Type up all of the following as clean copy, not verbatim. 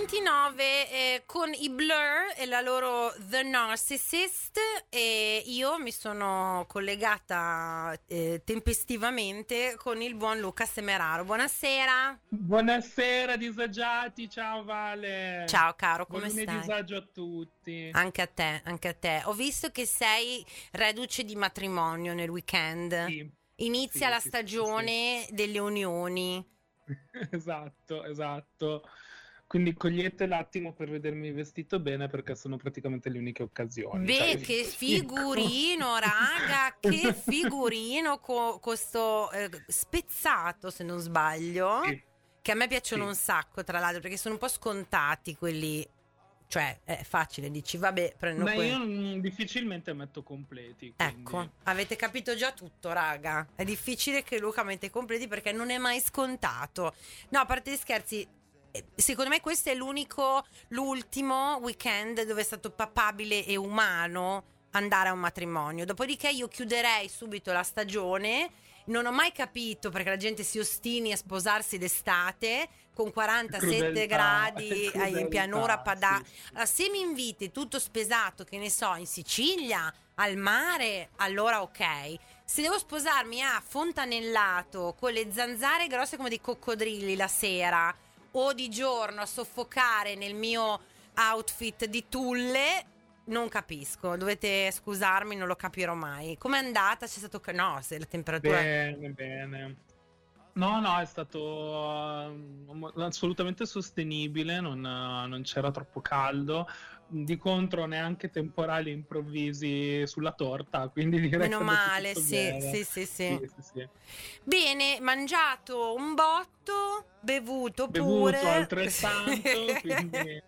8:29 con i Blur e la loro The Narcissist, e io mi sono collegata tempestivamente con il buon Luca Semeraro. Buonasera. Buonasera disagiati, ciao Vale. Ciao caro, come Buon stai? disagio a tutti. Anche a te, anche a te. Ho visto che sei reduce di matrimonio nel weekend. Sì, Inizia sì, la sì, stagione delle unioni. Esatto. Quindi cogliete l'attimo per vedermi vestito bene, perché sono praticamente le uniche occasioni. Beh, Cioè, che dico. figurino, raga, che figurino con questo spezzato, se non sbaglio, Sì, che a me piacciono sì. un sacco, tra l'altro, perché sono un po' scontati quelli, cioè è facile, dici, vabbè, prendo Beh, io quello. difficilmente metto completi, quindi. Ecco, avete capito già tutto, raga. È difficile che Luca mette i completi perché non è mai scontato. No, a parte gli scherzi, secondo me questo è l'ultimo weekend dove è stato papabile e umano andare a un matrimonio. Dopodiché io chiuderei subito la stagione. Non ho mai capito perché la gente si ostini a sposarsi d'estate con 47 Crudeltà, gradi in pianura crudeltà, padana. sì. Allora, se mi inviti tutto spesato, che ne so, in Sicilia, al mare, allora ok. Se devo sposarmi a Fontanellato con le zanzare grosse come dei coccodrilli la sera o di giorno a soffocare nel mio outfit di tulle, non capisco. Dovete scusarmi, non lo capirò mai. Com'è andata? C'è stato no, se la temperatura Bene. No, è stato assolutamente sostenibile, non c'era troppo caldo, di contro neanche temporali improvvisi sulla torta, quindi direi che meno è andato male, tutto sì, bene. sì, sì, sì. Sì. Bene, mangiato un botto, bevuto Bevuto pure. altrettanto, quindi.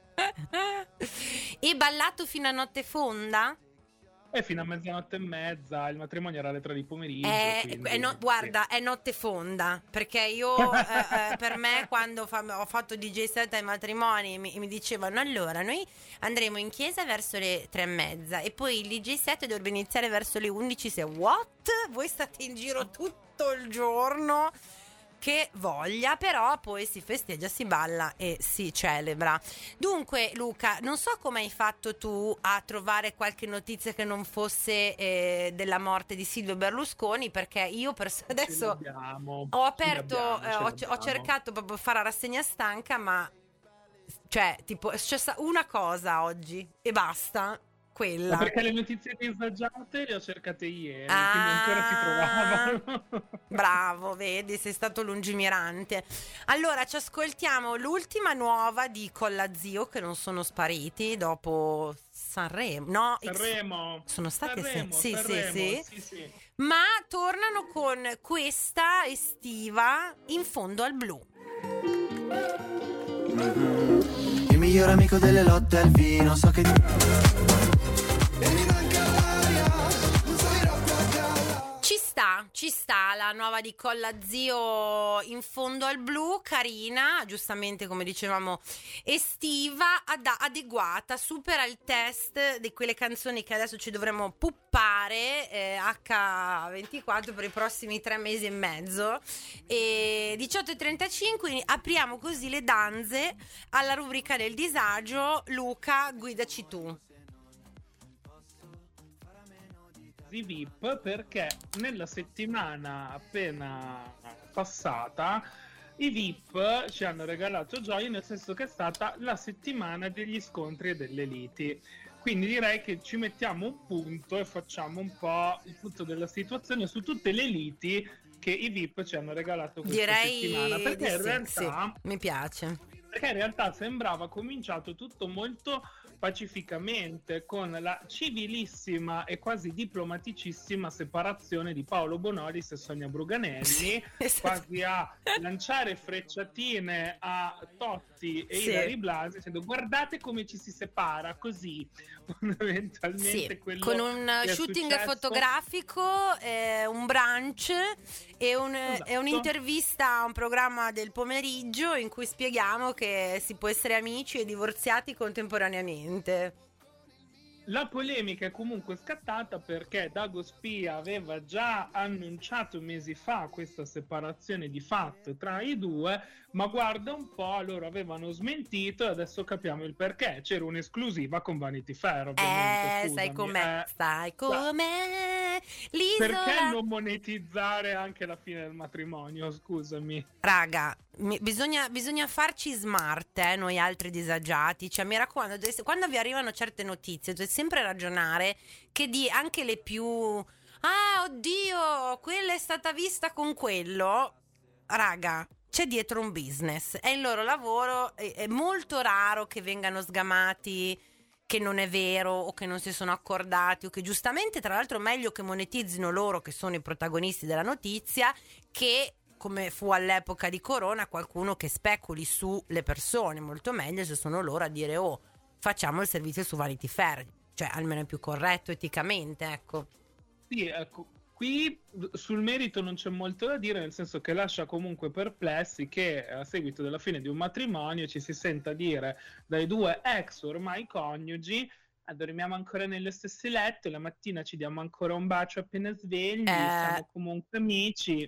E ballato fino a notte fonda? E fino a mezzanotte e mezza, il matrimonio era alle 3 di pomeriggio, quindi. Sì. Guarda, è notte fonda, perché io, per me, quando ho fatto DJ set ai matrimoni, mi dicevano, allora, noi andremo in chiesa verso le 3:30 e poi il DJ set dovrebbe iniziare verso le 11, se what? Voi state in giro tutto il giorno? Che voglia, però poi si festeggia, si balla e si celebra. Dunque Luca, non so come hai fatto tu a trovare qualche notizia che non fosse della morte di Silvio Berlusconi, perché io adesso ho aperto, ho cercato proprio fare la rassegna stanca, ma cioè tipo c'è una cosa oggi e basta, Ma quella. perché le notizie disagiate le ho cercate ieri, quindi ancora si trovavano. Bravo, vedi, sei stato lungimirante. Allora, ci ascoltiamo l'ultima nuova di Colla Zio, che non sono spariti dopo Sanremo. No, Sanremo. sono stati Sanremo, sì, Sanremo, sì. sì. Ma tornano con questa estiva in fondo al blu. Il miglior amico delle lotte al vino, so che Ci sta la nuova di Colla Zio in fondo al blu, carina, giustamente come dicevamo estiva, adeguata, supera il test di quelle canzoni che adesso ci dovremo puppare H24 per i prossimi 3 mesi e mezzo. E 18:35 apriamo così le danze alla rubrica del disagio. Luca, guidaci tu. VIP, perché nella settimana appena passata i VIP ci hanno regalato gioia, nel senso che è stata la settimana degli scontri e delle liti. Quindi direi che ci mettiamo un punto e facciamo un po' il punto della situazione su tutte le liti che i VIP ci hanno regalato questa settimana. Perché in realtà mi piace. Perché in realtà sembrava cominciato tutto molto pacificamente, con la civilissima e quasi diplomaticissima separazione di Paolo Bonolis e Sonia Bruganelli, quasi a lanciare frecciatine a Totti e Ilary Blasi dicendo guardate come ci si separa, così fondamentalmente quello con un shooting fotografico, un brunch e un'intervista a un programma del pomeriggio in cui spieghiamo che si può essere amici e divorziati contemporaneamente. La polemica è comunque scattata perché Dago Spia aveva già annunciato mesi fa questa separazione di fatto tra i due, ma guarda un po', loro avevano smentito e adesso capiamo il perché. C'era un'esclusiva con Vanity Fair, ovviamente. Sai Scusami. com'è, sai com'è l'isola. Perché non monetizzare anche la fine del matrimonio? Scusami. Raga, bisogna farci smart, noi altri disagiati. Cioè, mi raccomando, quando vi arrivano certe notizie, dovete sempre ragionare che anche le più... Ah, oddio, quella è stata vista con quello. Raga, c'è dietro un business. È il loro lavoro, è molto raro che vengano sgamati che non è vero o che non si sono accordati o che giustamente, tra l'altro, meglio che monetizzino loro che sono i protagonisti della notizia che... come fu all'epoca di Corona, qualcuno che speculi sulle persone. Molto meglio se sono loro a dire facciamo il servizio su Vanity Fair, cioè almeno è più corretto eticamente, ecco. Sì, ecco, qui sul merito non c'è molto da dire, nel senso che lascia comunque perplessi che a seguito della fine di un matrimonio ci si senta dire dai due ex ormai coniugi: dormiamo ancora nello stesso letto, la mattina ci diamo ancora un bacio appena svegli, siamo comunque amici.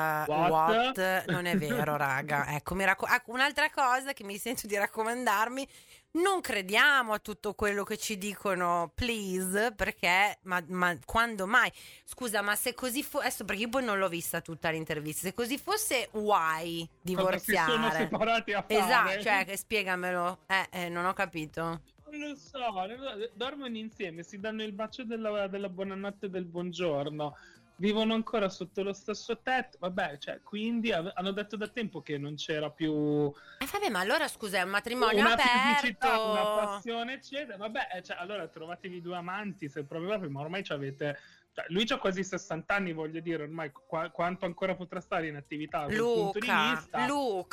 What? Non è vero, raga. Ecco, un'altra cosa che mi sento di raccomandarmi: non crediamo a tutto quello che ci dicono, please, perché ma quando mai? Scusa, ma se così adesso, perché io poi non l'ho vista tutta l'intervista, se così fosse, why divorziare? Si sono separati a fare. Esatto, cioè, spiegamelo. Non ho capito. Non lo so, dormono insieme, si danno il bacio della buonanotte e del buongiorno, vivono ancora sotto lo stesso tetto, vabbè, cioè, quindi hanno detto da tempo che non c'era più... vabbè, ma allora scusa, è un matrimonio una aperto, fisicità, una passione, eccetera, vabbè, cioè, allora trovatevi due amanti, se proprio, ma ormai ci avete... Lui c'ha quasi 60 anni, voglio dire, ormai quanto ancora potrà stare in attività dal punto di vista.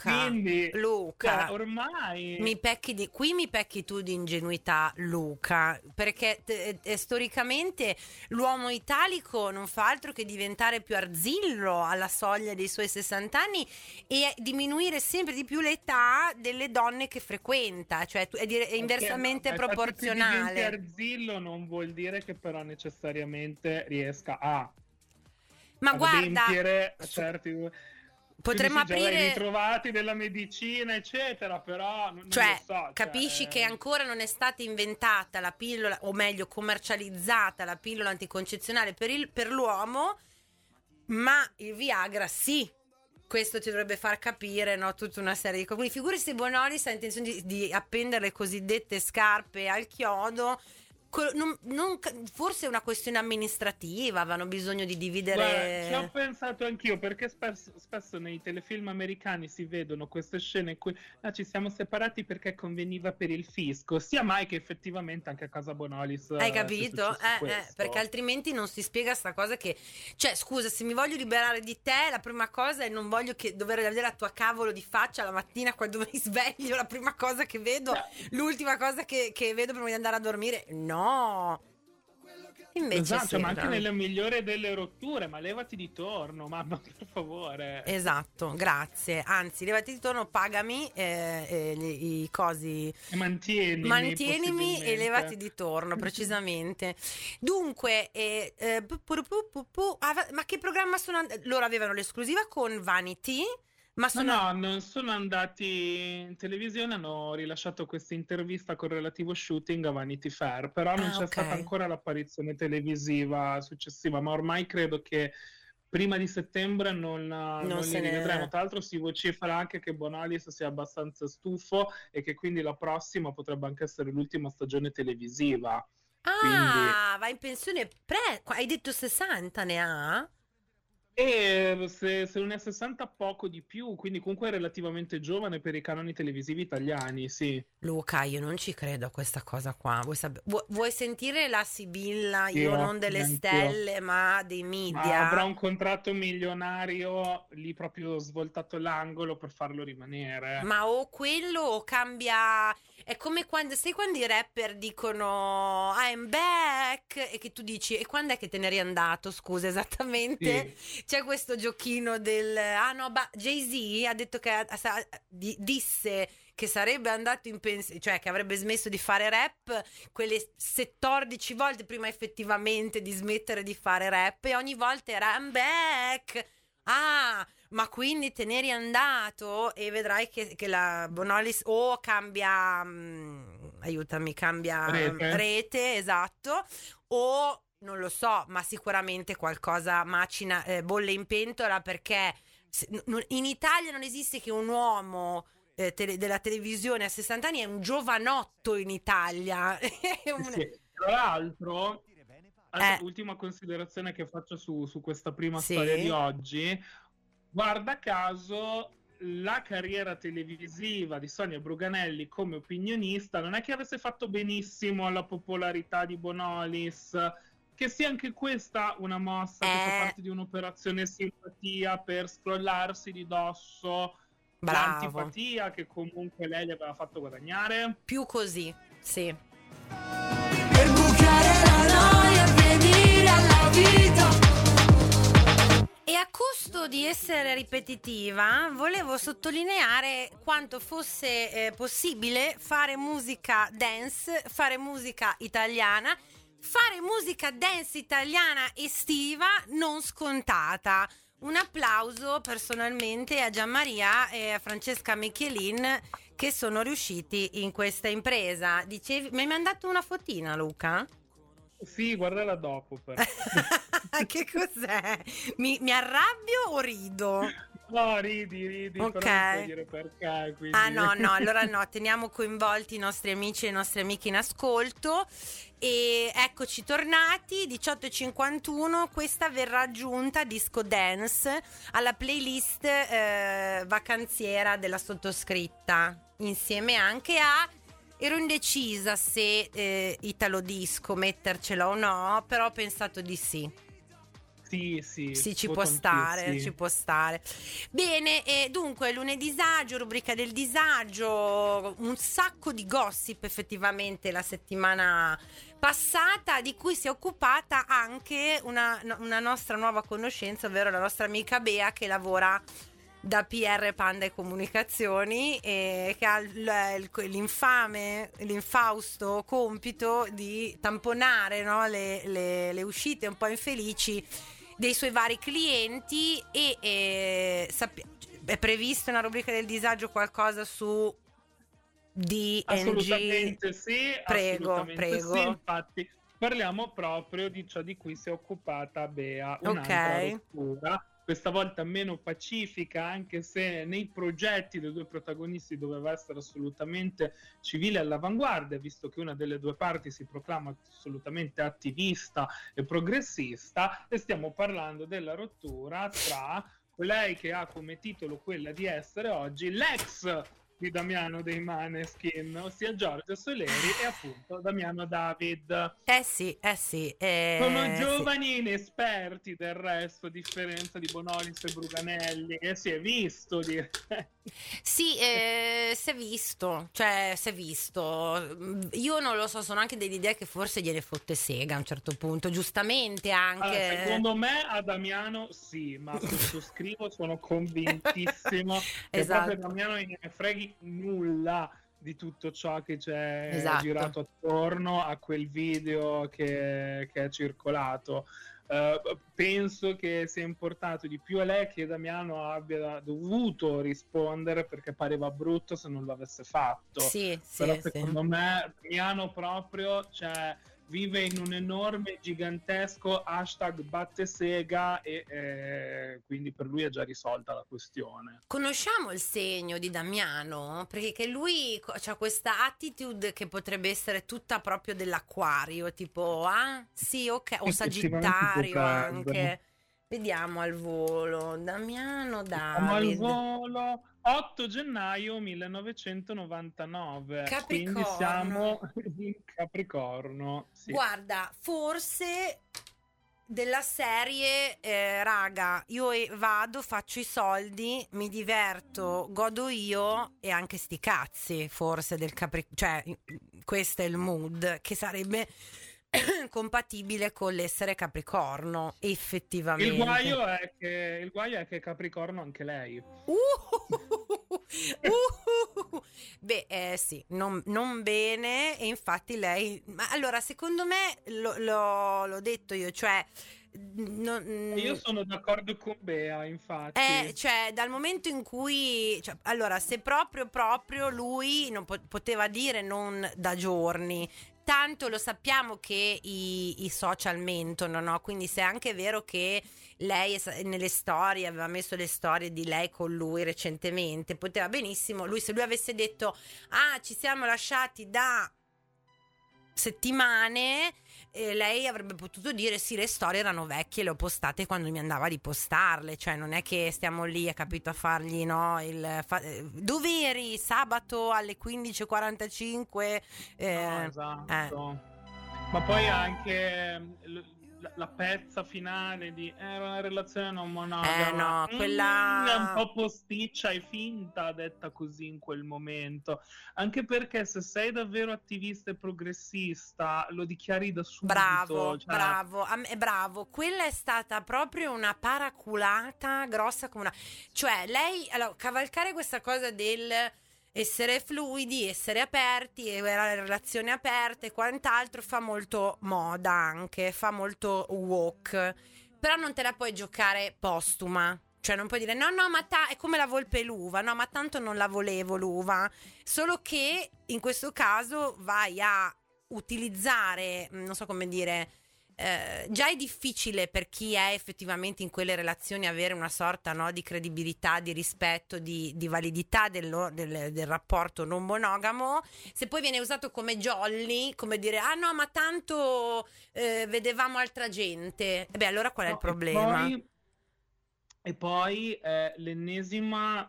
Luca, ormai mi pecchi tu di ingenuità, Luca, perché storicamente l'uomo italico non fa altro che diventare più arzillo alla soglia dei suoi 60 anni e diminuire sempre di più l'età delle donne che frequenta, cioè è inversamente proporzionale. Se arzillo non vuol dire che però necessariamente riesca a guarda, certi... potremmo aprire ritrovati della medicina, eccetera, però non cioè, lo so, capisci che ancora non è stata inventata la pillola, o meglio commercializzata la pillola anticoncezionale per l'uomo, ma il Viagra sì. Questo ti dovrebbe far capire, no, tutta una serie di cose. Quindi figurati se Bonolis ha intenzione di appendere le cosiddette scarpe al chiodo. Forse è una questione amministrativa, avevano bisogno di dividere. Ci ho pensato anch'io, perché spesso nei telefilm americani si vedono queste scene in cui ci siamo separati perché conveniva per il fisco, sia mai che effettivamente anche a casa Bonolis. Hai capito? Perché altrimenti non si spiega sta cosa che, cioè, scusa, se mi voglio liberare di te, la prima cosa è non voglio che dover vedere la tua cavolo di faccia la mattina quando mi sveglio, la prima cosa che vedo, l'ultima cosa che vedo prima di andare a dormire. No. Invece esatto, sì, ma anche nelle migliori delle rotture, ma levati di torno, mamma, per favore. Esatto, grazie. Anzi, levati di torno, pagami i cosi. E mantienimi e levati di torno, precisamente. Dunque, ma che programma sono loro avevano l'esclusiva con Vanity? No, non sono andati in televisione, hanno rilasciato questa intervista con relativo shooting a Vanity Fair, però non c'è stata ancora l'apparizione televisiva successiva, ma ormai credo che prima di settembre non li rivedremo. Tra l'altro si vocifera anche che Bonolis sia abbastanza stufo e che quindi la prossima potrebbe anche essere l'ultima stagione televisiva. Quindi... va in pensione hai detto 60 ne ha? E se non è 60 poco di più, quindi comunque è relativamente giovane per i canoni televisivi italiani, sì. Luca, io non ci credo a questa cosa qua. Vuoi sentire la Sibilla, io non delle stelle ma dei media? Ma avrà un contratto milionario lì proprio svoltato l'angolo per farlo rimanere. Ma o quello o cambia... È come quando i rapper dicono I'm back e che tu dici e quando è che te ne eri andato, scusa, esattamente? Sì. c'è questo giochino Jay-Z ha detto che disse che sarebbe andato in pensione, cioè che avrebbe smesso di fare rap quelle 14 volte prima effettivamente di smettere di fare rap, e ogni volta era I'm back. Ma quindi te n'eri andato, e vedrai che la Bonolis o cambia cambia rete, esatto, o non lo so, ma sicuramente qualcosa macina, bolle in pentola, perché in Italia non esiste che un uomo della televisione a 60 anni, è un giovanotto in Italia. Sì. Tra l'altro, ultima considerazione che faccio su questa prima storia di oggi, guarda caso la carriera televisiva di Sonia Bruganelli come opinionista non è che avesse fatto benissimo alla popolarità di Bonolis, che sia anche questa una mossa che fa parte di un'operazione simpatia per scrollarsi di dosso l'antipatia che comunque lei gli aveva fatto guadagnare. Più così, sì. Per bucare la noia e venire alla vita. E a costo di essere ripetitiva, volevo sottolineare quanto fosse possibile fare musica dance, fare musica italiana, fare musica dance italiana estiva non scontata. Un applauso personalmente a Gianmaria e a Francesca Michelin, che sono riusciti in questa impresa. Dicevi, mi hai mandato una fotina, Luca? Sì, guardala dopo però. Che cos'è? Mi arrabbio o rido? No, ridi, okay. Però non puoi dire perché, quindi... No, allora no, teniamo coinvolti i nostri amici e le nostre amiche in ascolto. E eccoci tornati, 18:51, questa verrà aggiunta, Disco Dance, alla playlist vacanziera della sottoscritta, insieme anche a... Ero indecisa se Italo Disco mettercela o no, però ho pensato di sì. Sì, ci può stare, ci può stare. Bene, dunque lunedì disagio, rubrica del disagio, un sacco di gossip effettivamente la settimana passata, di cui si è occupata anche una nostra nuova conoscenza, ovvero la nostra amica Bea, che lavora da PR Panda e Comunicazioni, e che ha l'infausto compito di tamponare, no, le uscite un po' infelici dei suoi vari clienti, e è previsto una rubrica del disagio qualcosa su DNG? Assolutamente sì, prego. sì, infatti parliamo proprio di ciò di cui si è occupata Bea, un'altra rottura, questa volta meno pacifica, anche se nei progetti dei due protagonisti doveva essere assolutamente civile all'avanguardia, visto che una delle due parti si proclama assolutamente attivista e progressista, e stiamo parlando della rottura tra colei che ha come titolo quella di essere oggi l'ex di Damiano dei Maneskin, ossia Giorgio Soleri e appunto Damiano David. Sì. Sono giovani inesperti, del resto, a differenza di Bonolis e Bruganelli, e si è visto dire. Sì, si è visto. Io non lo so, sono anche dell'idea che forse gliene fotte sega a un certo punto, giustamente anche. Allora, secondo me a Damiano sì, ma sottoscrivo, sono convintissimo che proprio Damiano non ne freghi nulla di tutto ciò che c'è girato attorno a quel video che è circolato. Penso che sia importato di più a lei che Damiano abbia dovuto rispondere, perché pareva brutto se non lo avesse fatto. Però secondo me Damiano proprio, cioè, vive in un enorme, gigantesco hashtag battesega, e quindi per lui è già risolta la questione. Conosciamo il segno di Damiano, perché lui c'ha questa attitude che potrebbe essere tutta proprio dell'Acquario, tipo sì, ok, o Sagittario anche. Vediamo al volo. Damiano David. Al volo 8 gennaio 1999. Capricorno. Quindi siamo in Capricorno. Sì. Guarda, forse della serie raga, io vado, faccio i soldi, mi diverto, godo io, e anche sti cazzi, forse del Capricorno, cioè questo è il mood, che sarebbe compatibile con l'essere Capricorno, effettivamente. Il guaio è che è Capricorno anche lei. Beh, sì, non bene, e infatti lei... Ma allora, secondo me, l'ho detto io, cioè... Io sono d'accordo con Bea, infatti. Cioè, dal momento in cui... Cioè, allora, se proprio lui non poteva dire non da giorni... Tanto lo sappiamo che i social mentono, no? Quindi se è anche vero che lei nelle storie aveva messo le storie di lei con lui recentemente, poteva benissimo, se lui avesse detto ci siamo lasciati da settimane, lei avrebbe potuto dire sì, le storie erano vecchie, le ho postate quando mi andava di postarle, cioè non è che stiamo lì, capito, a fargli, no, dove eri sabato alle 15:45, No, esatto. Ma poi anche la pezza finale di era una relazione non monogama. No, quella è un po' posticcia e finta, detta così in quel momento. Anche perché se sei davvero attivista e progressista, lo dichiari da subito. Bravo. Quella è stata proprio una paraculata grossa come una... Cioè, lei, allora, cavalcare questa cosa del... essere fluidi, essere aperti, e la relazione aperta e quant'altro fa molto moda, anche fa molto woke, però non te la puoi giocare postuma, cioè non puoi dire no ma è come la volpe e l'uva, no ma tanto non la volevo l'uva, solo che in questo caso vai a utilizzare, non so come dire, già è difficile per chi è effettivamente in quelle relazioni avere una sorta, no, di credibilità, di rispetto, di validità del rapporto non monogamo. Se poi viene usato come jolly, come dire no ma tanto vedevamo altra gente, beh allora qual è il problema? E poi l'ennesima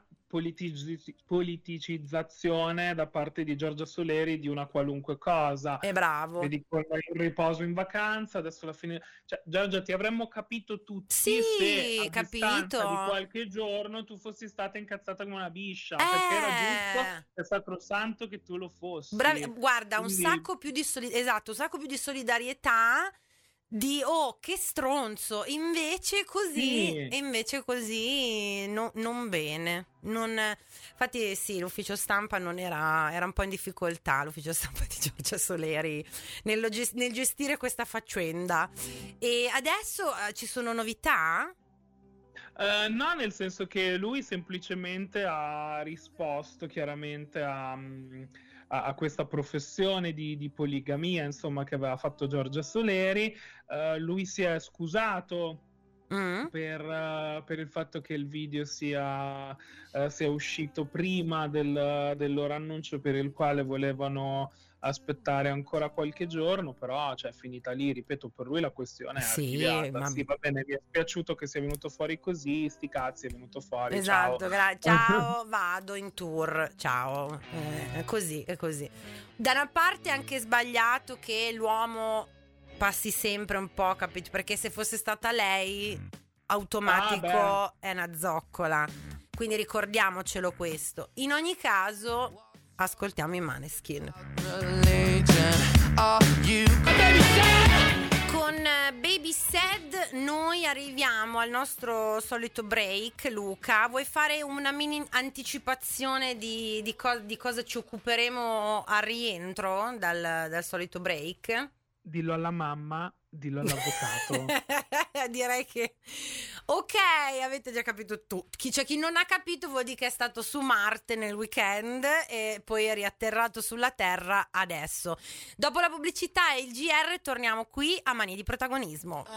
politicizzazione da parte di Giorgia Soleri di una qualunque cosa. È bravo. Vedi il riposo in vacanza, adesso alla fine... Cioè, Giorgia, ti avremmo capito tutti sì, se a distanza di qualche giorno tu fossi stata incazzata come una biscia, perché era giusto, è sacrosanto che tu lo fossi. Guarda, un sacco più di solidarietà di che stronzo, invece così non bene, infatti sì, l'ufficio stampa non era un po' in difficoltà, l'ufficio stampa di Giorgia Soleri nel gestire questa faccenda. E adesso ci sono novità? No, nel senso che lui semplicemente ha risposto chiaramente a questa professione di poligamia, insomma, che aveva fatto Giorgia Soleri. Lui si è scusato per il fatto che il video sia uscito prima del loro annuncio, per il quale volevano aspettare ancora qualche giorno, però cioè, finita lì, ripeto, per lui la questione è archiviata. Ma... sì, va bene, mi è spiaciuto che sia venuto fuori così, sti cazzi, è venuto fuori, esatto, ciao. Ciao, vado in tour, ciao, è così. Da una parte è anche sbagliato che l'uomo passi sempre un po', capito? Perché se fosse stata lei, automatico è una zoccola, quindi ricordiamocelo questo. In ogni caso ascoltiamo i Maneskin con Baby Said. Noi arriviamo al nostro solito break. Luca, vuoi fare una mini anticipazione di cosa ci occuperemo al rientro dal solito break? Dillo alla mamma, dillo all'avvocato. Direi che ok, avete già capito tutti. C'è chi non ha capito, vuol dire che è stato su Marte nel weekend e poi è riatterrato sulla Terra adesso. Dopo la pubblicità e il GR torniamo qui a Manie di Protagonismo.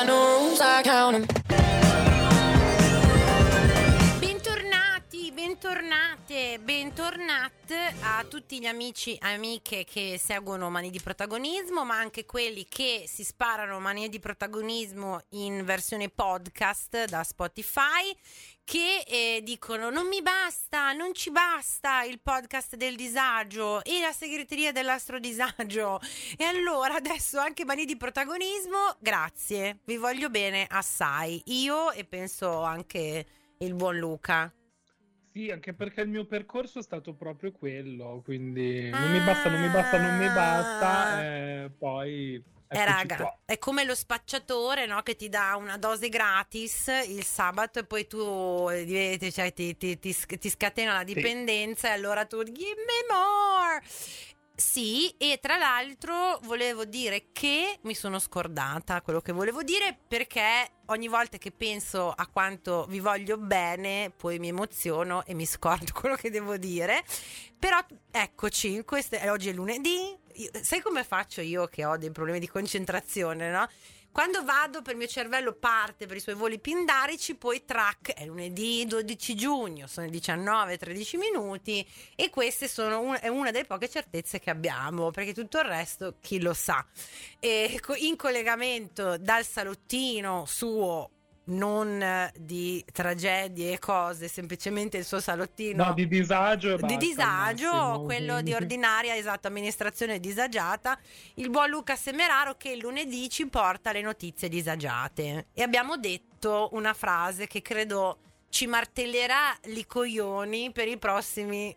Bentornate a tutti gli amici e amiche che seguono Manie di Protagonismo, ma anche quelli che si sparano Manie di Protagonismo in versione podcast da Spotify, che dicono non ci basta il podcast del disagio e la segreteria dell'astrodisagio, e allora adesso anche Manie di Protagonismo. Grazie, vi voglio bene assai, io e penso anche il buon Luca. Sì, anche perché il mio percorso è stato proprio quello, quindi non mi basta, poi Eccoci qua. È come lo spacciatore, no? Che ti dà una dose gratis il sabato e poi tu cioè, ti scatena la dipendenza e allora tu give me more. Sì, e tra l'altro volevo dire che mi sono scordata quello che volevo dire, perché ogni volta che penso a quanto vi voglio bene poi mi emoziono e mi scordo quello che devo dire. Però eccoci, oggi è lunedì. Sai come faccio io che ho dei problemi di concentrazione, no? Quando vado, per il mio cervello parte per i suoi voli pindarici, poi track, è lunedì 12 giugno, sono le 19:13 minuti e queste è una delle poche certezze che abbiamo, perché tutto il resto chi lo sa. E in collegamento dal salottino suo, non di tragedie e cose, semplicemente il suo salottino di disagio e di basta, disagio, Massimo. quello di ordinaria, esatto, amministrazione disagiata, il buon Luca Semeraro, che il lunedì ci porta le notizie disagiate. E abbiamo detto una frase che credo ci martellerà i coglioni per i prossimi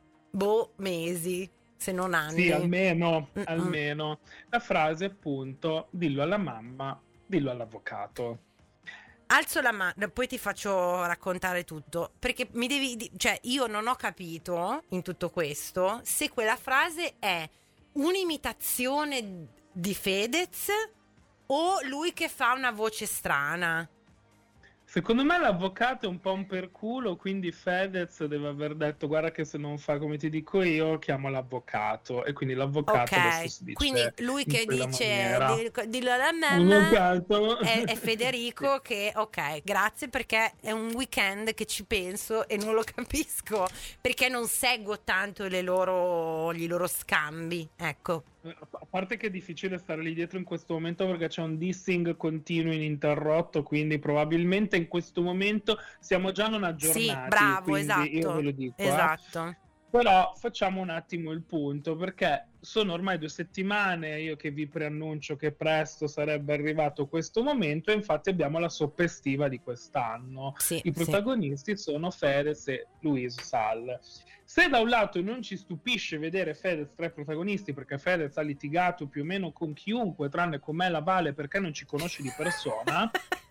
mesi, se non anni. Sì, almeno. La frase appunto: dillo alla mamma, dillo all'avvocato. Alzo la mano, poi ti faccio raccontare tutto, perché mi devi, cioè io non ho capito in tutto questo se quella frase è un'imitazione di Fedez o lui che fa una voce strana. Secondo me l'avvocato è un po' un perculo, quindi Fedez deve aver detto: guarda che se non fa come ti dico io, chiamo l'avvocato. E quindi l'avvocato adesso si dice, quindi lui che dice dillo alla mamma è Federico che ok, grazie, perché è un weekend che ci penso e non lo capisco, perché non seguo tanto gli loro scambi, ecco. A parte che è difficile stare lì dietro in questo momento perché c'è un dissing continuo ininterrotto, quindi probabilmente in questo momento siamo già non aggiornati. Sì, bravo, esatto. Io ve lo dico. Esatto. Però facciamo un attimo il punto, perché sono ormai 2 settimane io che vi preannuncio che presto sarebbe arrivato questo momento, e infatti abbiamo la soppa estiva di quest'anno. Sì, I protagonisti sono Fedez e Louise Sall. Se da un lato non ci stupisce vedere Fedez tra i protagonisti, perché Fedez ha litigato più o meno con chiunque tranne con me, la Vale, perché non ci conosce di persona.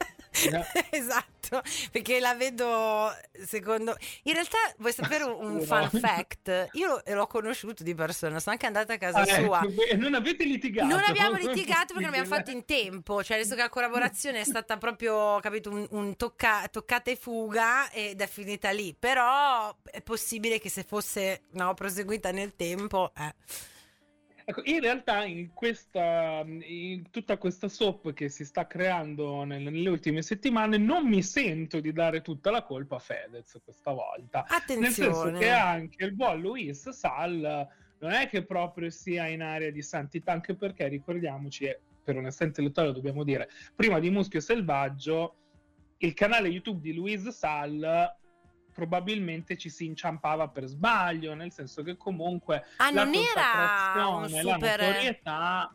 Esatto, perché la vedo, secondo, in realtà vuoi sapere un fun fact? Io l'ho conosciuto di persona, sono anche andata a casa sua. Non avete litigato? Non abbiamo litigato perché non abbiamo fatto in tempo, cioè adesso che la collaborazione è stata proprio, capito, un toccata e fuga ed è finita lì, però è possibile che se fosse proseguita nel tempo Ecco, in realtà in tutta questa soap che si sta creando nelle ultime settimane non mi sento di dare tutta la colpa a Fedez questa volta. Attenzione. Nel senso che anche il buon Louise Sall non è che proprio sia in area di santità, anche perché ricordiamoci, per onestà intellettuale lo dobbiamo dire, prima di Muschio Selvaggio il canale YouTube di Louise Sall probabilmente ci si inciampava per sbaglio, nel senso che comunque la non era un super... la notorietà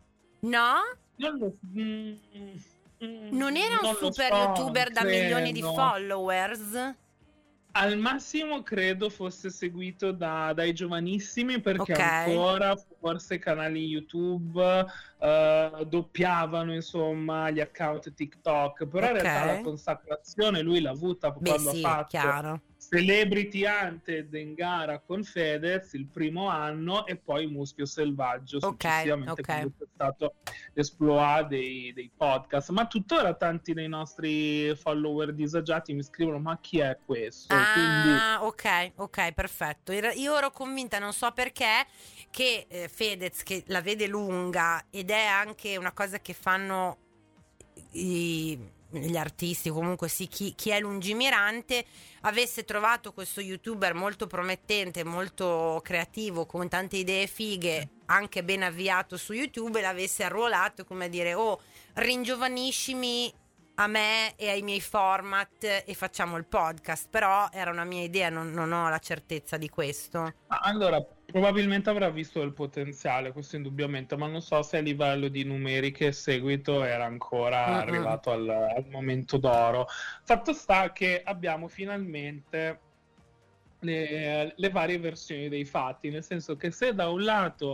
non era un super youtuber da milioni di followers. Al massimo credo fosse seguito dai giovanissimi, perché ancora forse canali YouTube doppiavano insomma gli account TikTok, però in realtà la consacrazione lui l'ha avuta quando ha fatto chiaro. Celebrity Hunted in gara con Fedez il primo anno, e poi Muschio Selvaggio successivamente, quando è stato l'esploit dei podcast. Ma tuttora tanti dei nostri follower disagiati mi scrivono: ma chi è questo? Ok, perfetto. Io ero convinta, non so perché, che Fedez, che la vede lunga, ed è anche una cosa che fanno gli artisti, comunque sì, chi è lungimirante, avesse trovato questo youtuber molto promettente, molto creativo, con tante idee fighe, anche ben avviato su YouTube, e l'avesse arruolato, come a dire: ringiovaniscimi a me e ai miei format e facciamo il podcast. Però era una mia idea, non ho la certezza di questo. Allora, probabilmente avrà visto il potenziale, questo indubbiamente, ma non so se a livello di numeriche e seguito era ancora arrivato al momento d'oro. Fatto sta che abbiamo finalmente le varie versioni dei fatti, nel senso che se da un lato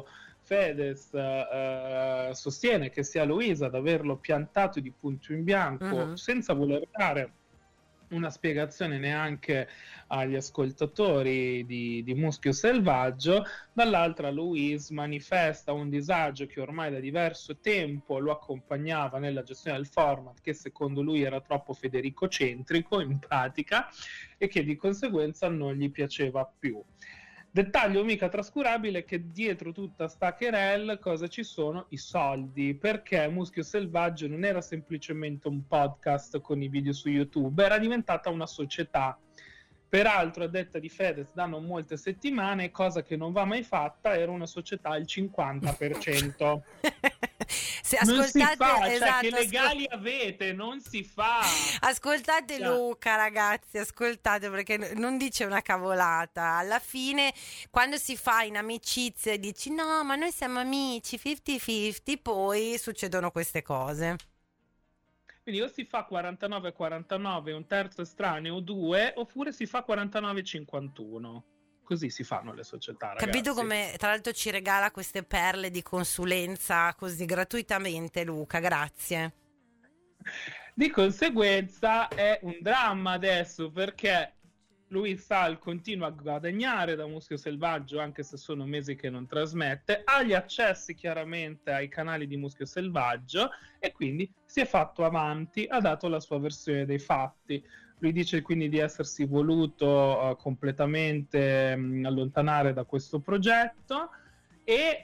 Fedez sostiene che sia Luisa ad averlo piantato di punto in bianco, senza voler dare una spiegazione neanche agli ascoltatori di Muschio Selvaggio. Dall'altra Louise manifesta un disagio che ormai da diverso tempo lo accompagnava nella gestione del format, che secondo lui era troppo federicocentrico in pratica e che di conseguenza non gli piaceva più. Dettaglio mica trascurabile che dietro tutta sta querel cosa ci sono? I soldi, perché Muschio Selvaggio non era semplicemente un podcast con i video su YouTube, era diventata una società. Peraltro, a detta di Fedez, da non molte settimane, cosa che non va mai fatta, era una società al 50%. Se non si ascoltate, fa, cioè, esatto, che legali avete? Non si fa. Ascoltate Luca, ragazzi, ascoltate, perché non dice una cavolata. Alla fine, quando si fa in amicizia e dici no, ma noi siamo amici 50-50, poi succedono queste cose. Quindi o si fa 49-49, un terzo estraneo, 2, oppure si fa 49-51. Così si fanno le società, ragazzi. Capito come tra l'altro ci regala queste perle di consulenza così gratuitamente, Luca, grazie. Di conseguenza è un dramma adesso, perché Luis Sal continua a guadagnare da Muschio Selvaggio, anche se sono mesi che non trasmette, ha gli accessi chiaramente ai canali di Muschio Selvaggio e quindi si è fatto avanti, ha dato la sua versione dei fatti. Lui dice quindi di essersi voluto completamente allontanare da questo progetto e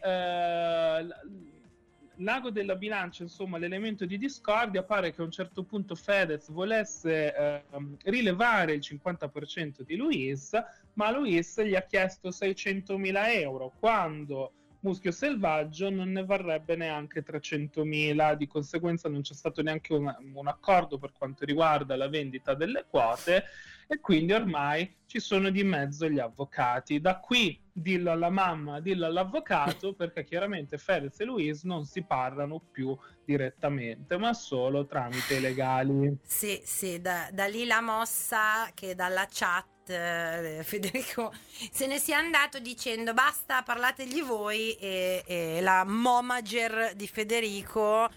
l'ago della bilancia, insomma, l'elemento di discordia, pare che a un certo punto Fedez volesse rilevare il 50% di Luis, ma Luis gli ha chiesto 600.000 euro, quando Muschio Selvaggio non ne varrebbe neanche 300.000, di conseguenza non c'è stato neanche un accordo per quanto riguarda la vendita delle quote e quindi ormai ci sono di mezzo gli avvocati. Da qui dillo alla mamma, dillo all'avvocato, perché chiaramente Fedez e Luis non si parlano più direttamente, ma solo tramite i legali. Sì, da lì la mossa che dalla chat Federico se ne sia andato dicendo basta, parlategli voi, e la momager di Federico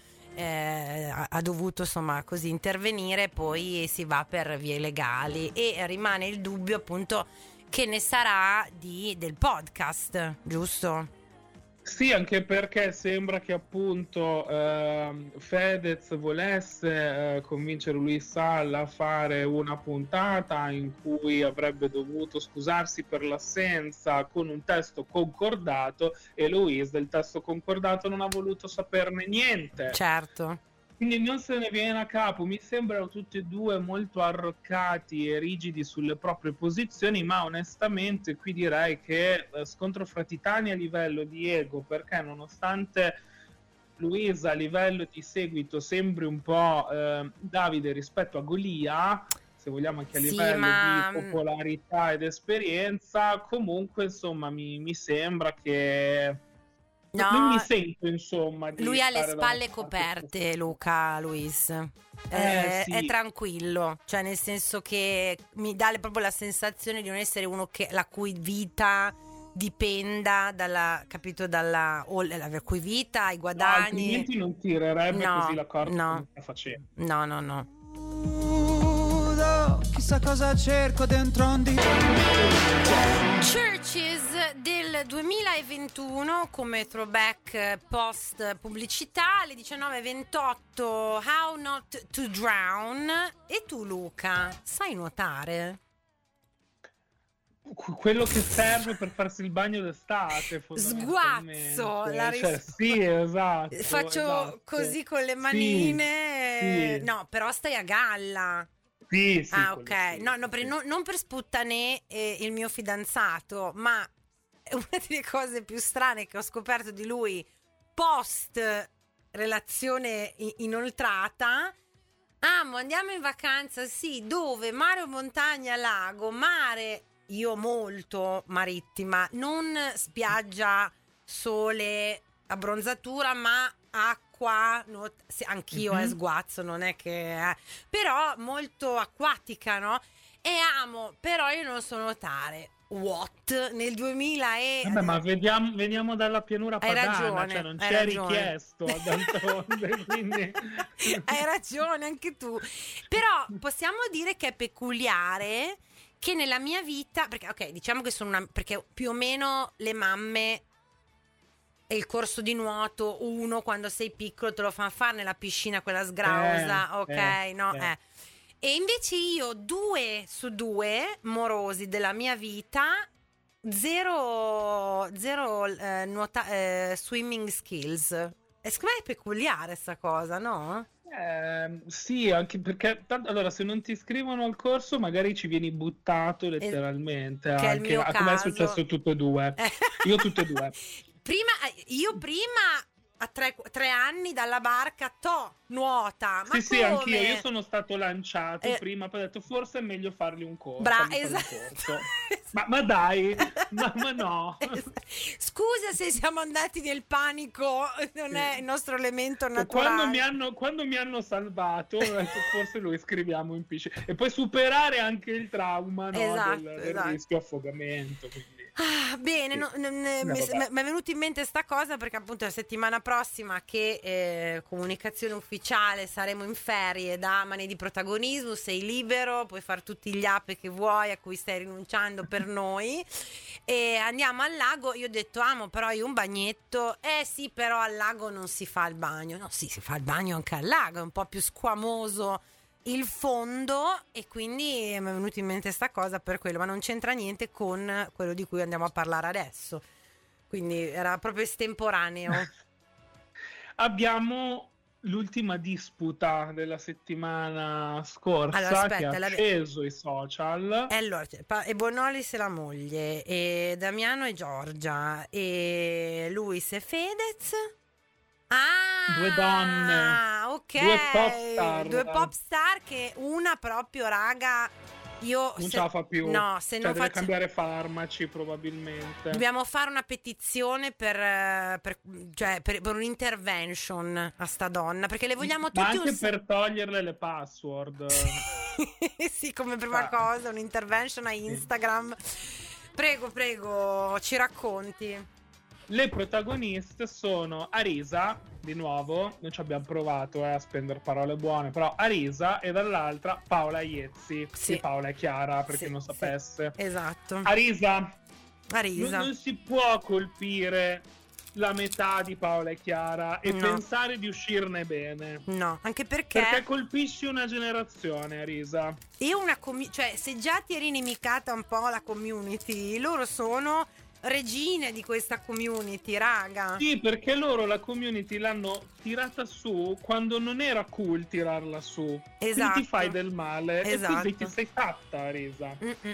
ha dovuto insomma così intervenire, poi si va per vie legali e rimane il dubbio appunto che ne sarà del podcast, giusto? Sì, anche perché sembra che appunto Fedez volesse convincere Luis Sal a fare una puntata in cui avrebbe dovuto scusarsi per l'assenza con un testo concordato, e Luis del testo concordato non ha voluto saperne niente. Certo. Quindi non se ne viene a capo. Mi sembrano tutti e due molto arroccati e rigidi sulle proprie posizioni, ma onestamente qui direi che scontro fra titani a livello di ego, perché nonostante Luisa a livello di seguito sembri un po' Davide rispetto a Golia, se vogliamo anche a livello di popolarità ed esperienza, comunque insomma mi sembra che... No, non mi sento insomma di lui ha le spalle coperte, Luca Luis sì. È tranquillo, cioè nel senso che mi dà proprio la sensazione di non essere uno la cui vita dipenda dalla, capito, la cui vita, i guadagni, altrimenti non tirerebbe così la corda come sta facendo. No. Chissà cosa cerco dentro un dito. Churches del 2021 come throwback post pubblicità alle 19:28, How Not to Drown. E tu Luca, sai nuotare? Quello che serve per farsi il bagno d'estate, sguazzo sì, esatto, faccio così con le manine, sì. No, però stai a galla. Sì, ok. Sì, non per sputtanare il mio fidanzato, ma una delle cose più strane che ho scoperto di lui post relazione inoltrata. Andiamo in vacanza, sì, dove? Mare o montagna, lago? Mare, io molto marittima, non spiaggia, sole, abbronzatura, ma acqua. Sì, anch'io sguazzo, non è che però molto acquatica, no? E amo, però io non so nuotare. what? Nel 2000 e... Vabbè, ma veniamo dalla pianura Hai padana, ragione, cioè non hai ci è ragione. richiesto d'altronde, quindi... Hai ragione anche tu. Però possiamo dire che è peculiare che nella mia vita, perché ok, diciamo che sono perché più o meno le mamme e il corso di nuoto, uno quando sei piccolo te lo fanno fare nella piscina quella sgrausa, ok, no? E invece io 2 su 2 morosi della mia vita, zero swimming skills. E secondo me è peculiare sta cosa, no? Sì, anche perché allora se non ti iscrivono al corso magari ci vieni buttato letteralmente, che è il anche mio come è caso. successo tutte e due. Io tutte e due. Io prima a 3 anni dalla barca nuota, ma Sì, come? anch'io. Io sono stato lanciato prima, poi ho detto forse è meglio fargli un corso. Esatto. Ma dai, ma no. Scusa se siamo andati nel panico, non è il nostro elemento naturale. Quando mi hanno salvato, ho detto forse lo iscriviamo in piscina. E poi superare anche il trauma, no, del rischio affogamento. Quindi. Bene, mi è venuto in mente sta cosa perché appunto la settimana prossima che comunicazione ufficiale saremo in ferie da Mani di Protagonismo, sei libero, puoi fare tutti gli app che vuoi a cui stai rinunciando per noi e andiamo al lago. Io ho detto però io un bagnetto, sì, però al lago non si fa il bagno. No, sì, si fa il bagno anche al lago, è un po' più squamoso il fondo e quindi mi è venuta in mente sta cosa per quello, ma non c'entra niente con quello di cui andiamo a parlare adesso, quindi era proprio estemporaneo. Abbiamo l'ultima disputa della settimana scorsa, allora, aspetta, che ha acceso i social. Allora, e Bonolis e la moglie, e Damiano e Giorgia, e Luis e Fedez. Due donne, ok, due pop star che una proprio, raga, io non ce la fa più, no, se cioè non deve cambiare farmaci probabilmente. Dobbiamo fare una petizione per un intervention a sta donna, perché le vogliamo tutti, ma anche per toglierle le password. sì, come prima cosa un intervention a Instagram. Prego, ci racconti. Le protagoniste sono Arisa, di nuovo, noi ci abbiamo provato a spendere parole buone, però Arisa, e dall'altra Paola Iezzi, di Paola e Chiara, per chi non sapesse. Esatto. Arisa. Non si può colpire la metà di Paola e Chiara e pensare di uscirne bene. No, anche perché colpisci una generazione, Arisa. E cioè, se già ti eri inimicata un po' la community, loro sono regine di questa community, raga. Sì, perché loro la community l'hanno tirata su quando non era cool tirarla su. Esatto. Quindi ti fai del male. Esatto. E quindi ti sei fatta, Arisa.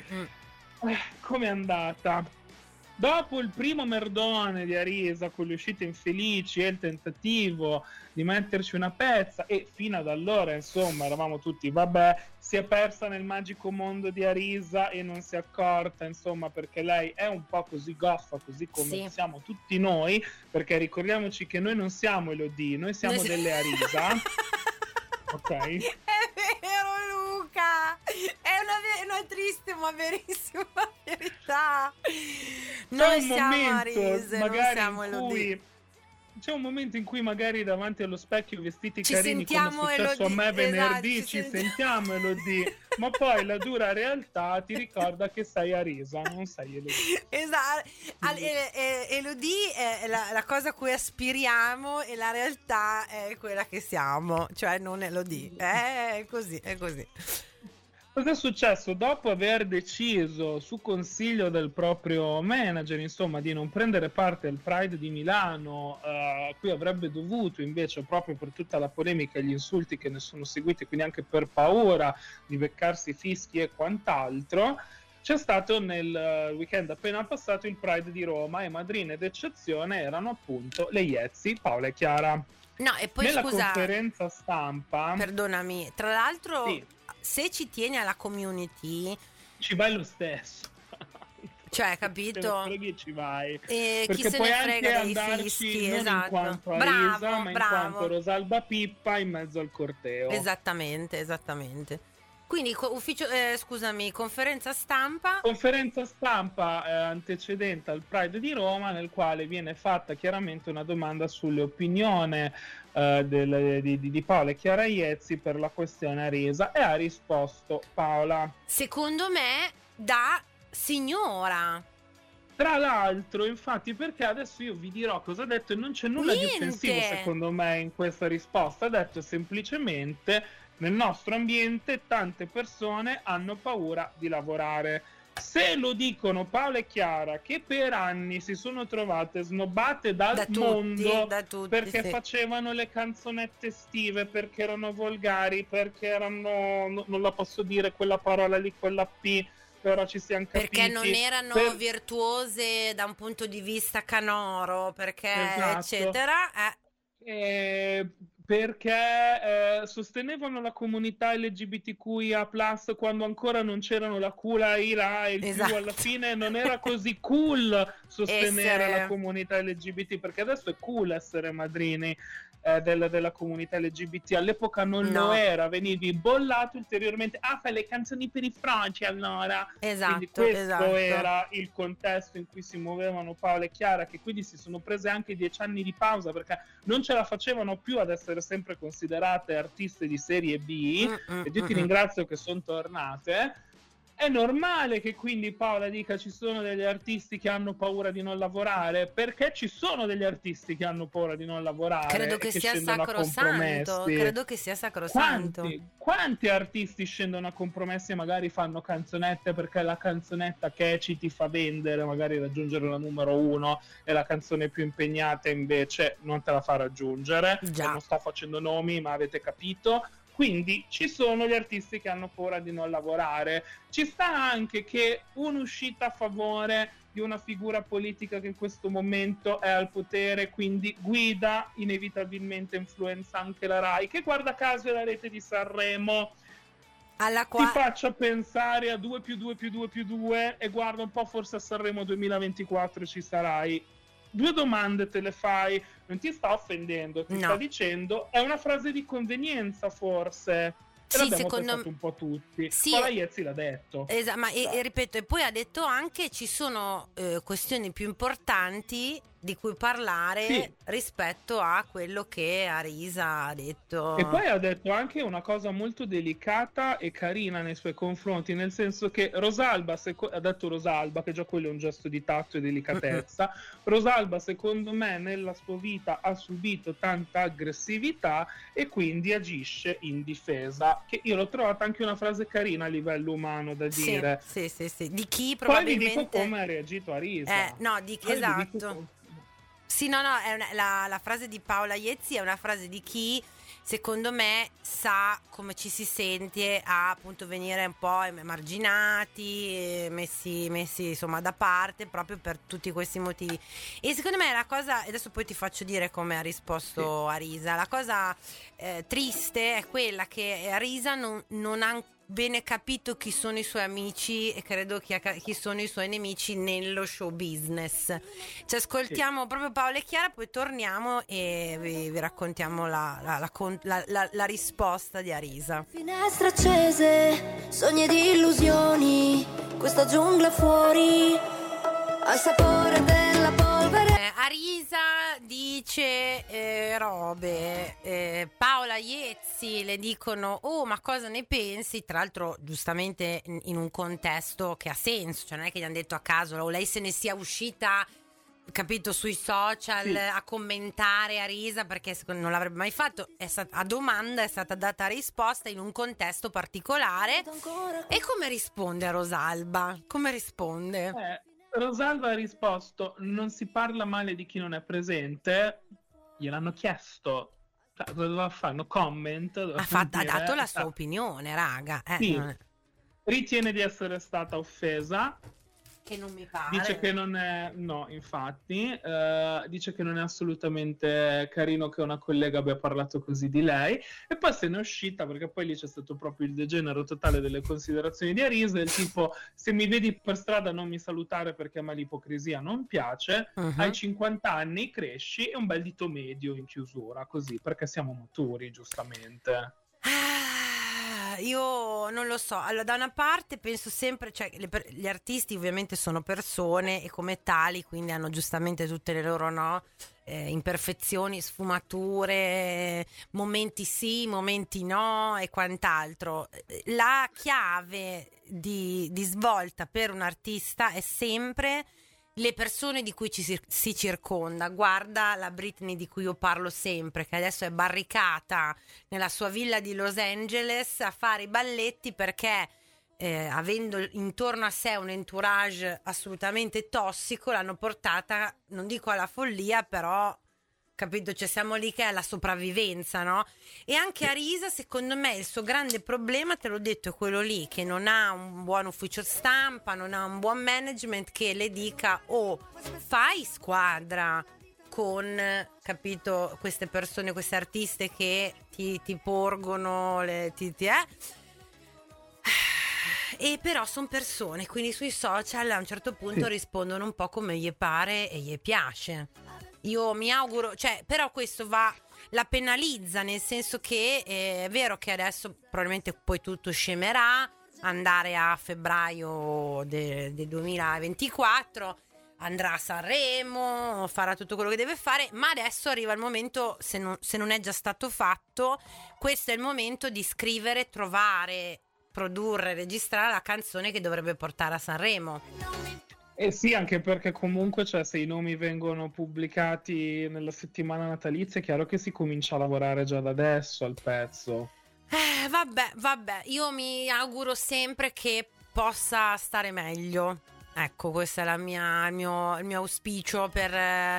Com'è andata? Dopo il primo merdone di Arisa con le uscite infelici e il tentativo di metterci una pezza, e fino ad allora insomma eravamo tutti vabbè, si è persa nel magico mondo di Arisa e non si è accorta, insomma, perché lei è un po' così goffa, così come siamo tutti noi, perché ricordiamoci che noi non siamo Elodie, noi siamo delle Arisa. Ok? È vero, Luca, è una triste ma verissima verità. Noi siamo Arise, non siamo Elodie. C'è un momento in cui magari davanti allo specchio vestiti ci carini, come è successo a me venerdì, esatto, ci sentiamo Elodie, ma poi la dura realtà ti ricorda che sei Arisa, non sei Elodie. Esatto, Elodie è la cosa a cui aspiriamo e la realtà è quella che siamo, cioè non Elodie, è così. Cosa è successo? Dopo aver deciso, su consiglio del proprio manager, insomma, di non prendere parte al Pride di Milano, a cui avrebbe dovuto invece, proprio per tutta la polemica e gli insulti che ne sono seguiti, quindi anche per paura di beccarsi fischi e quant'altro, c'è stato nel weekend appena passato il Pride di Roma e madrine d'eccezione erano appunto le Iezzi, Paola e Chiara. No, e poi nella scusa, conferenza stampa, perdonami, tra l'altro sì, se ci tieni alla community ci vai lo stesso, cioè, capito? Ci vai. Chi perché se puoi ne frega anche dei andarci fischi, non esatto. in quanto Bravo, Arisa, ma in quanto Rosalba Pippa in mezzo al corteo. Esattamente. Quindi conferenza stampa. Conferenza stampa antecedente al Pride di Roma, nel quale viene fatta chiaramente una domanda sulle opinioni di Paola e Chiara Iezzi per la questione Arisa, e ha risposto Paola. Secondo me da signora. Tra l'altro, infatti, perché adesso io vi dirò cosa ha detto, e non c'è nulla di offensivo secondo me in questa risposta. Ha detto semplicemente: nel nostro ambiente tante persone hanno paura di lavorare. Se lo dicono Paola e Chiara, che per anni si sono trovate snobbate dal mondo perché facevano le canzonette estive, perché erano volgari, perché erano, non la posso dire quella parola lì, quella P, però ci siamo capiti, perché non erano virtuose da un punto di vista canoro, perché eccetera, perché sostenevano la comunità LGBTQIA+, quando ancora non c'erano la Q, la I, la A e il più alla fine. Non era così cool sostenere la comunità LGBT, perché adesso è cool essere madrini della comunità LGBT. All'epoca non lo era, venivi bollato ulteriormente. Fai le canzoni per i froci allora. Quindi questo era il contesto in cui si muovevano Paola e Chiara, che quindi si sono prese anche 10 anni di pausa perché non ce la facevano più ad essere sempre considerate artiste di serie B. E io ti ringrazio che sono tornate. È normale che quindi Paola dica: ci sono degli artisti che hanno paura di non lavorare, perché ci sono degli artisti che hanno paura di non lavorare. Credo che sia sacrosanto. Credo che sia sacrosanto. Quanti artisti scendono a compromessi e magari fanno canzonette perché la canzonetta catchy ti fa vendere, magari raggiungere la numero 1, e la canzone più impegnata invece non te la fa raggiungere. Non sto facendo nomi, ma avete capito. Quindi ci sono gli artisti che hanno paura di non lavorare. Ci sta anche che un'uscita a favore di una figura politica che in questo momento è al potere, quindi guida, inevitabilmente influenza anche la Rai, che guarda caso è la rete di Sanremo, ti faccia pensare a 2+2+2+2, e guarda un po', forse a Sanremo 2024 ci sarai. 2 domande te le fai, non ti sta offendendo, ti sta dicendo, è una frase di convenienza forse. E l'abbiamo pensato un po' tutti. Paola Iezzi l'ha detto. Ma ripeto, e poi ha detto anche: ci sono questioni più importanti di cui parlare rispetto a quello che Arisa ha detto. E poi ha detto anche una cosa molto delicata e carina nei suoi confronti, nel senso che Rosalba, ha detto Rosalba, che già quello è un gesto di tatto e delicatezza. Rosalba, secondo me, nella sua vita ha subito tanta aggressività e quindi agisce in difesa, che io l'ho trovata anche una frase carina a livello umano da dire. Sì. Di chi probabilmente... Poi vi dico come ha reagito Arisa. Esatto. Sì, la frase di Paola Iezzi è una frase di chi, secondo me, sa come ci si sente a appunto venire un po' emarginati, messi insomma da parte, proprio per tutti questi motivi. E secondo me la cosa, e adesso poi ti faccio dire come ha risposto Arisa, la cosa triste è quella che Arisa non ha bene capito chi sono i suoi amici, e credo chi sono i suoi nemici nello show business. Ci ascoltiamo proprio Paola e Chiara, poi torniamo e vi raccontiamo la risposta di Arisa. Finestre accese, sogni di illusioni, questa giungla fuori al sapore della polvere. Arisa dice robe, Paola Iezzi le dicono: oh, ma cosa ne pensi? Tra l'altro giustamente in un contesto che ha senso, cioè non è che gli hanno detto a caso, o lei se ne sia uscita, capito, sui social a commentare Arisa, perché non l'avrebbe mai fatto. A domanda è stata data risposta in un contesto particolare. E come risponde a Rosalba? Come risponde? Rosalba ha risposto: non si parla male di chi non è presente. Gliel'hanno chiesto, doveva fare un comment, ha dato la sua opinione, raga. Ritiene di essere stata offesa. Che non mi pare. Dice che non è, no, infatti, dice che non è assolutamente carino che una collega abbia parlato così di lei, e poi se ne è uscita perché poi lì c'è stato proprio il degenero totale delle considerazioni di Arisa, del tipo: se mi vedi per strada non mi salutare perché a me l'ipocrisia non piace, hai 50 anni, cresci, e un bel dito medio in chiusura, così, perché siamo maturi, giustamente. io non lo so. Allora, da una parte penso sempre, cioè, gli artisti ovviamente sono persone e come tali, quindi hanno giustamente tutte le loro, no, imperfezioni, sfumature, momenti sì, momenti no e quant'altro. La chiave di svolta per un artista è sempre le persone di cui si circonda. Guarda la Britney di cui io parlo sempre, che adesso è barricata nella sua villa di Los Angeles a fare i balletti perché avendo intorno a sé un entourage assolutamente tossico l'hanno portata, non dico alla follia, però capito, cioè siamo lì che è la sopravvivenza, no? E anche Arisa, secondo me, il suo grande problema, te l'ho detto, è quello lì, che non ha un buon ufficio stampa, non ha un buon management che le dica fai squadra con, capito, queste persone, queste artiste che ti porgono e però sono persone, quindi sui social a un certo punto rispondono un po' come gli pare e gli piace. Io mi auguro, cioè, però questo la penalizza, nel senso che è vero che adesso probabilmente poi tutto scemerà, andare a febbraio del 2024, andrà a Sanremo, farà tutto quello che deve fare, ma adesso arriva il momento, se non è già stato fatto, questo è il momento di scrivere, trovare, produrre, registrare la canzone che dovrebbe portare a Sanremo. Eh sì, anche perché comunque, cioè, se i nomi vengono pubblicati nella settimana natalizia, è chiaro che si comincia a lavorare già da adesso al pezzo. Vabbè, io mi auguro sempre che possa stare meglio. Ecco, questo è il mio auspicio per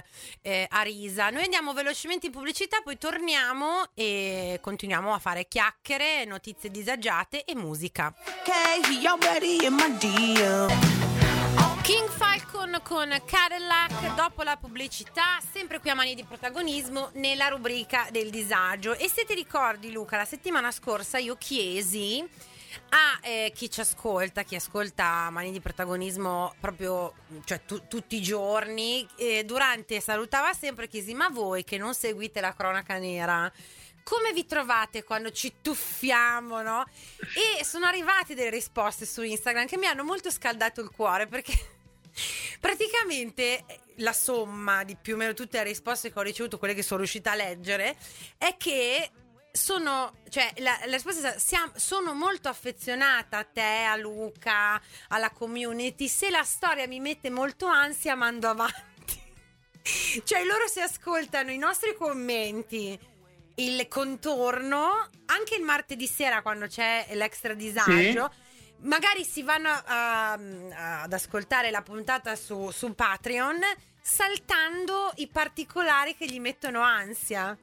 Arisa. Noi andiamo velocemente in pubblicità, poi torniamo e continuiamo a fare chiacchiere, notizie disagiate e musica. Okay, y'all ready in my DM. King Falcon con Cadillac dopo la pubblicità, sempre qui a Mani di Protagonismo nella rubrica del disagio. E se ti ricordi, Luca, la settimana scorsa io chiesi a chi ci ascolta, chi ascolta Mani di Protagonismo proprio, cioè tutti i giorni, durante salutava sempre, chiesi: ma voi che non seguite la cronaca nera, come vi trovate quando ci tuffiamo, no? E sono arrivate delle risposte su Instagram che mi hanno molto scaldato il cuore, perché praticamente la somma di più o meno tutte le risposte che ho ricevuto, quelle che sono riuscita a leggere, è che la risposta è: sono molto affezionata a te, a Luca, alla community. Se la storia mi mette molto ansia, mando avanti. Cioè loro si ascoltano i nostri commenti, il contorno, anche il martedì sera quando c'è l'extra disagio, sì. Magari si vanno ad ascoltare la puntata su Patreon, saltando i particolari che gli mettono ansia.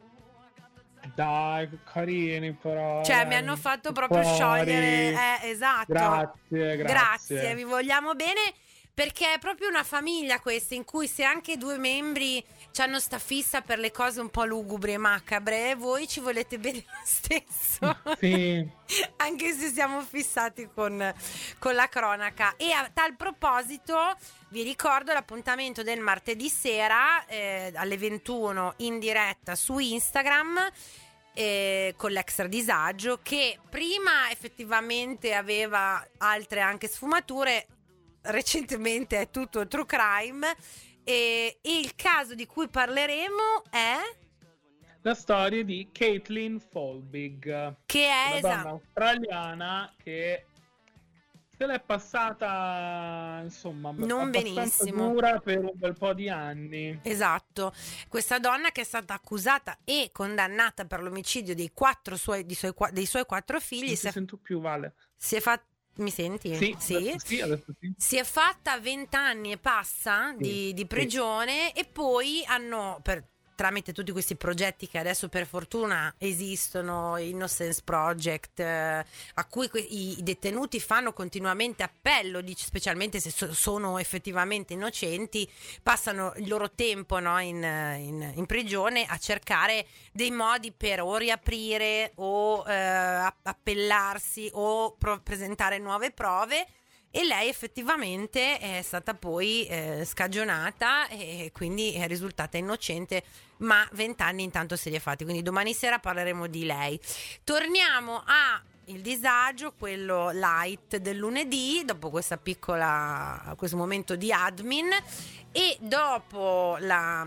Dai, carini però. Cioè mi hanno fatto proprio sciogliere. Esatto. Grazie, vi vogliamo bene, perché è proprio una famiglia questa, in cui se anche due membri hanno sta fissa per le cose un po' lugubri e macabre, voi ci volete bene lo stesso. Sì. Anche se siamo fissati con la cronaca. E a tal proposito vi ricordo l'appuntamento del martedì sera alle 21 in diretta su Instagram con l'extra disagio, che prima effettivamente aveva altre anche sfumature, recentemente è tutto true crime, e il caso di cui parleremo è la storia di Caitlin Folbig, che è una donna australiana che se l'è passata, insomma, non benissimo, dura per un bel po' di anni. Esatto, questa donna che è stata accusata e condannata per l'omicidio dei suoi 4 figli. Non ti sento più, Vale. Si è fatta. Mi senti? Sì. Adesso sì. Si è fatta 20 anni e passa di prigione, e poi hanno, tramite tutti questi progetti che adesso per fortuna esistono, Innocence Project, a cui i detenuti fanno continuamente appello, specialmente se sono effettivamente innocenti, passano il loro tempo, no, in prigione a cercare dei modi per o riaprire o appellarsi o presentare nuove prove. e lei effettivamente è stata poi scagionata e quindi è risultata innocente, ma 20 anni intanto se li è fatti, quindi domani sera parleremo di lei. Torniamo a il disagio, quello light del lunedì, dopo questo momento di admin, e dopo la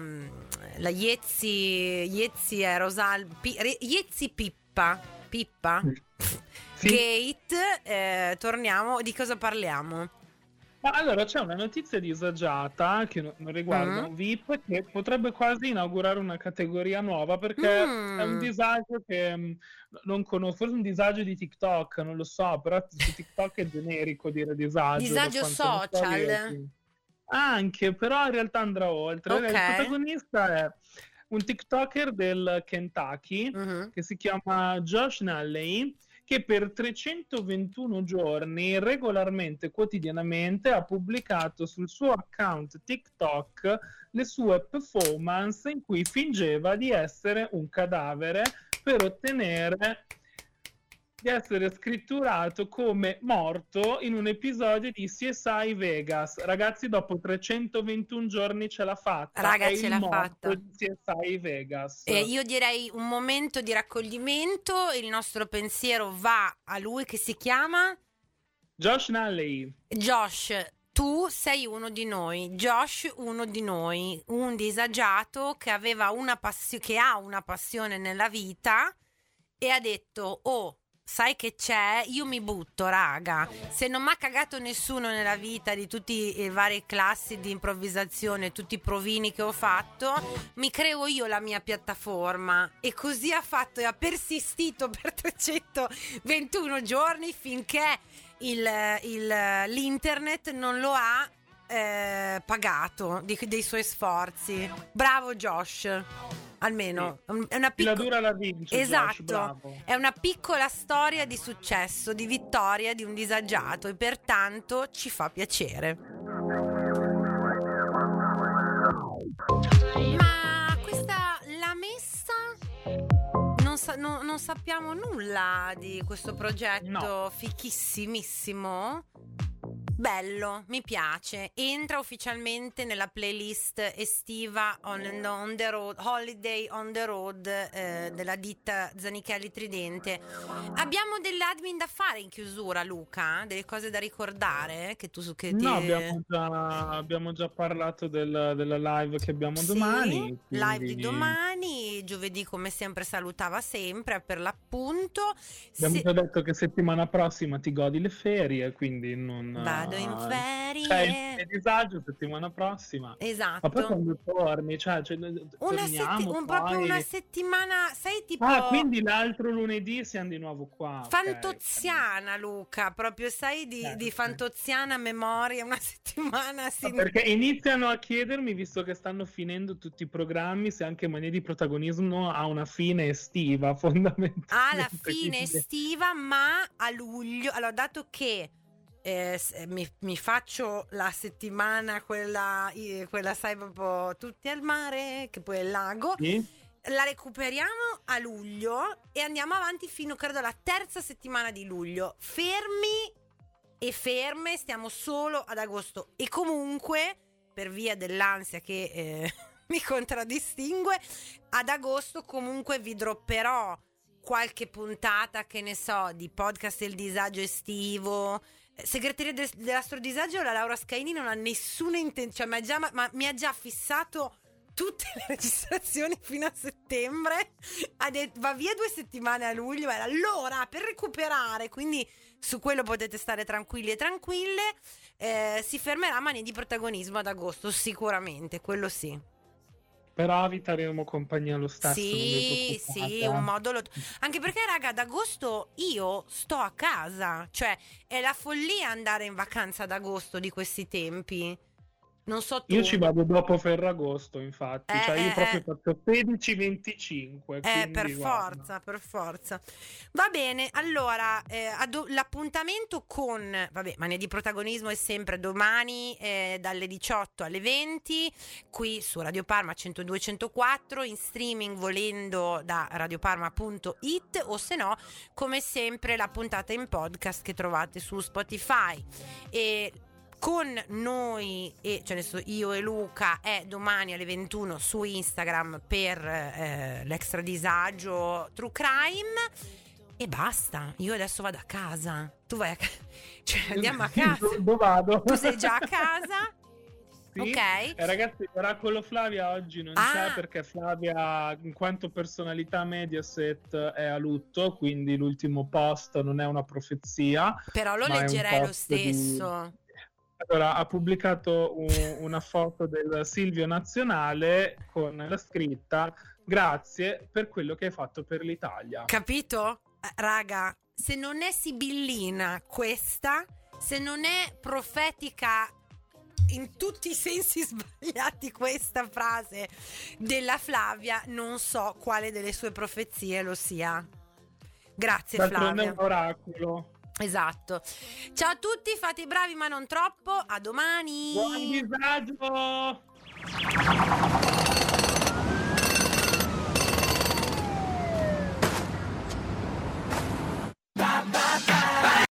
Iezzi Pippa Sì. Gate, torniamo, di cosa parliamo? Ma allora c'è una notizia disagiata che non riguarda un VIP, che potrebbe quasi inaugurare una categoria nuova, perché è un disagio che non conosco, forse un disagio di TikTok, non lo so, però su TikTok è generico dire disagio. Disagio da quanto ne so social. io. Anche, però in realtà andrà oltre. Ok. Il protagonista è un TikToker del Kentucky che si chiama Josh Nalley, che per 321 giorni regolarmente, quotidianamente, ha pubblicato sul suo account TikTok le sue performance in cui fingeva di essere un cadavere per ottenere di essere scritturato come morto in un episodio di CSI Vegas. Ragazzi, dopo 321 giorni ce l'ha fatta. Raga, è ce il l'ha morto fatta. di CSI Vegas. Io direi un momento di raccoglimento, il nostro pensiero va a lui che si chiama Josh Nalley. Josh. Tu sei uno di noi, Josh uno di noi, un disagiato che aveva che ha una passione nella vita e ha detto: oh, sai che c'è? Io mi butto, raga. Se non mi ha cagato nessuno nella vita di tutti i vari classi di improvvisazione, tutti i provini che ho fatto, mi creo io la mia piattaforma. E così ha fatto e ha persistito per 321 giorni finché l'internet non lo ha pagato dei suoi sforzi. Bravo Josh. Almeno è una Chi la dura la vince. esatto, Josh, bravo. è una piccola storia di successo, di vittoria di un disagiato, e pertanto ci fa piacere. Ma questa La Messa non sappiamo nulla di questo progetto fichissimissimo. Bello, mi piace. Entra ufficialmente nella playlist estiva on the road, Holiday on the Road della ditta Zanichelli Tridente. Abbiamo dell'admin da fare in chiusura, Luca? Delle cose da ricordare? No, abbiamo già parlato della live che abbiamo domani. Live di domani, giovedì come sempre salutava sempre per l'appunto. Abbiamo già detto che settimana prossima ti godi le ferie, quindi non... Vado in ferie. Cioè, è disagio settimana prossima. Esatto. Ma poi quando torni, torniamo proprio una settimana, sai, tipo... Ah, quindi l'altro lunedì siamo di nuovo qua. Fantoziana, okay. Luca, proprio sai di fantoziana memoria, una settimana. Perché iniziano a chiedermi, visto che stanno finendo tutti i programmi, se anche Mania di Protagonismo ha una fine estiva, fondamentalmente. Ha la fine estiva, ma a luglio, allora dato che mi faccio la settimana quella sai, proprio tutti al mare, che poi è il lago, sì? La recuperiamo a luglio e andiamo avanti fino, credo, alla terza settimana di luglio. Fermi e ferme stiamo solo ad agosto, e comunque per via dell'ansia che mi contraddistingue, ad agosto comunque vi dropperò qualche puntata, che ne so, di podcast del disagio estivo. Segreteria dell'astrodisagio, la Laura Scaini non ha nessuna intenzione, cioè mi ha già fissato tutte le registrazioni fino a settembre, ha detto va via 2 settimane a luglio, allora per recuperare, quindi su quello potete stare tranquilli e tranquille. Si fermerà Mania di Protagonismo ad agosto sicuramente, quello sì. Però vi terremo compagnia lo stesso. Sì, un modo anche perché, raga, ad agosto io sto a casa, cioè è la follia andare in vacanza ad agosto di questi tempi. Non so tu. Io ci vado dopo Ferragosto, infatti, cioè io proprio faccio 16-25. Per guarda. forza. Va bene, allora, l'appuntamento con, Mania di Protagonismo è sempre domani dalle 18 alle 20, qui su Radio Parma 102.104, in streaming volendo da radioparma.it, o se no, come sempre, la puntata in podcast che trovate su Spotify. E con noi, io e Luca, è domani alle 21 su Instagram per l'Extra Disagio True Crime, e basta. Io adesso vado a casa, tu vai a casa, cioè andiamo a casa. Dove vado? Tu sei già a casa? Sì. Ok. Ragazzi, Oracolo Flavia oggi non c'è, perché Flavia, in quanto personalità Mediaset, è a lutto, quindi l'ultimo post non è una profezia, però lo leggerei lo stesso. Allora, ha pubblicato una foto del Silvio Nazionale con la scritta: grazie per quello che hai fatto per l'Italia. Capito? Raga, se non è sibillina questa, se non è profetica in tutti i sensi sbagliati questa frase della Flavia, non so quale delle sue profezie lo sia. Grazie Flavia. È un oracolo. Esatto. Ciao a tutti, fate i bravi ma non troppo. A domani. Buon disagio.